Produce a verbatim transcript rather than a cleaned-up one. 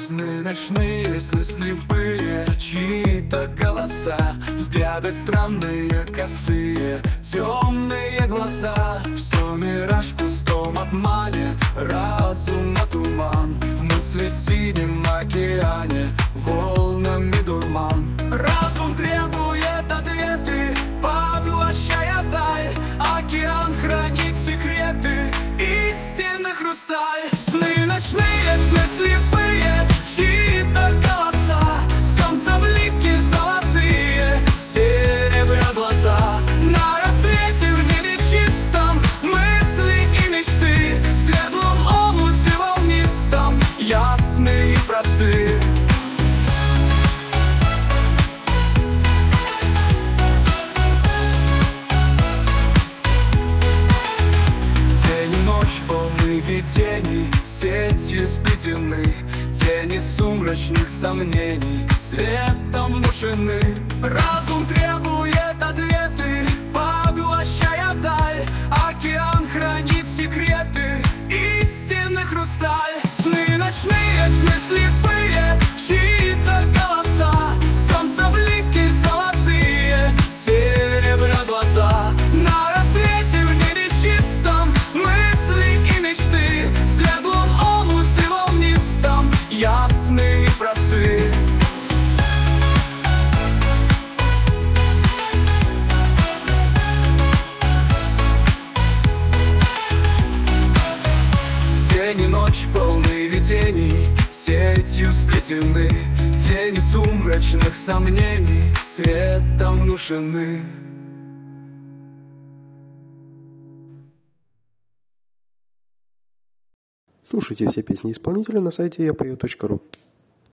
Сны ночные, сны слепые, чьи-то голоса, взгляды странные, косые, темные глаза. Все мираж в пустом обмане, разума туман, мысли в синем океане, волнами дурман. Разум требует ответы, поглощая даль, океан хранит секреты, истинный хрусталь. Сны ночные, сны слепые, чьи-то голоса, солнца блики золотые, серебря глаза. На рассвете в небе чистом мысли и мечты, светлом омуте волнистом, ясны и просты. День и ночь полны видений, сетью сплетены, тени сумрачных сомнений светом внушены. Разум требует ответы, поглощая даль, океан хранит секреты, истинный хрусталь. Сны ночные, сны слепые, чьи-то голоса, солнца блики золотые, серебря глаза. На рассвете в небе чистом мысли и мечты, светлом омуте волнистом, ясны и просты. День и ночь полны видений, сетью сплетены, тени сумрачных сомнений светом внушены. Слушайте все песни исполнителя на сайте я пою точка ру.